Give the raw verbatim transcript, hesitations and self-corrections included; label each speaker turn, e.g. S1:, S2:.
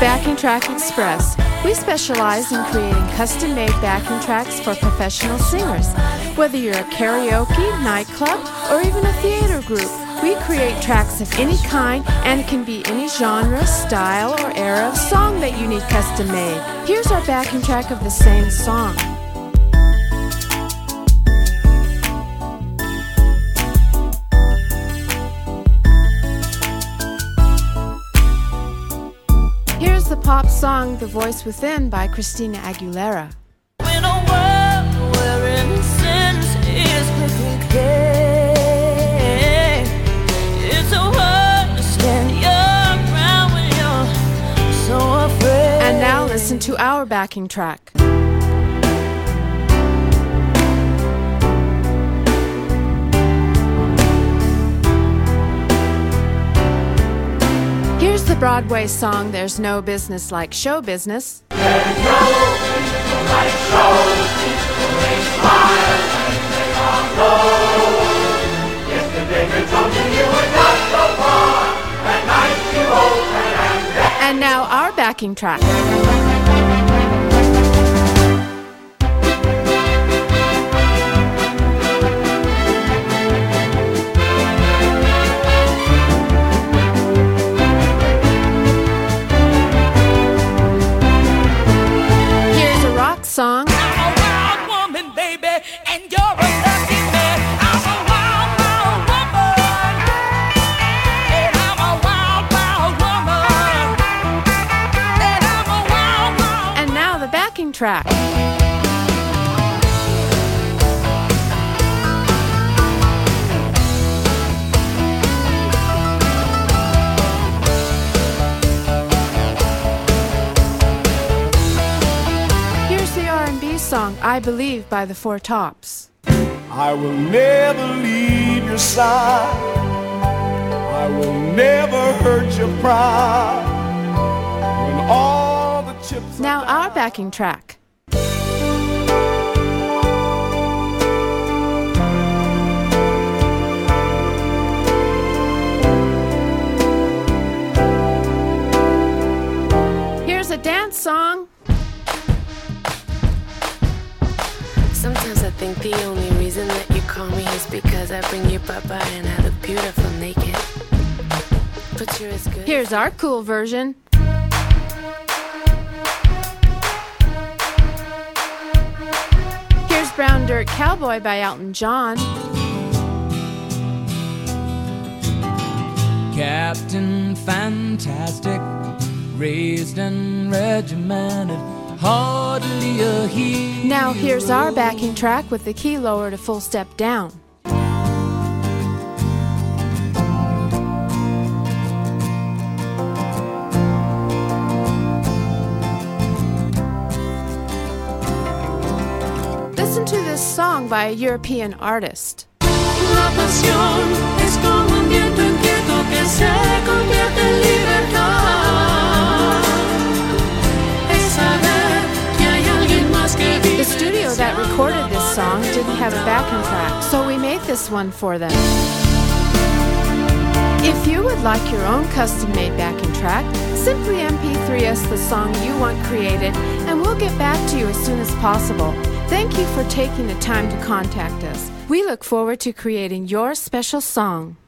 S1: Backing Track Express. We specialize in creating custom-made backing tracks for professional singers. Whether you're a karaoke, nightclub, or even a theater group, we create tracks of any kind, and it can be any genre, style, or era of song that you need custom-made. Here's our backing track of the same song. Here's the pop song The Voice Within by Christina Aguilera.
S2: In a world where innocence is quickly claimed, it's so hard to stand your ground when you're so afraid.
S1: And now listen to our backing track. Here's the Broadway song There's No Business Like Show Business.
S3: There's no business like show business. They smile and they are low. Yesterday you told me you were not so far. At night you open and then.
S1: And now our backing track. Song.
S2: I'm a wild woman, baby, and you're a lucky man. I'm a wild, wild woman, and I'm a wild, wild woman, and I'm a wild, wild.
S1: And now the backing track. Song I Believe by the Four Tops.
S4: I will never leave your side. I will never hurt your pride. When all the chips
S1: Now
S4: are
S1: our backing track. Here's a dance song.
S5: Sometimes I think the only reason that you call me is because I bring you papa and I look beautiful naked. But you're as good.
S1: Here's our cool version. Here's Brown Dirt Cowboy by Elton John.
S6: Captain Fantastic, raised and regimented. Hardly a hero.
S1: Now here's our backing track with the key lower to full step down. Listen to this song by a European artist.
S2: La pasión es como un viento inquieto que se convierte en libertad. Es saber que hay alguien más que vive.
S1: The studio that recorded this song didn't have a backing track, so we made this one for them. If you would like your own custom-made backing track, simply M P three us the song you want created, and we'll get back to you as soon as possible. Thank you for taking the time to contact us. We look forward to creating your special song.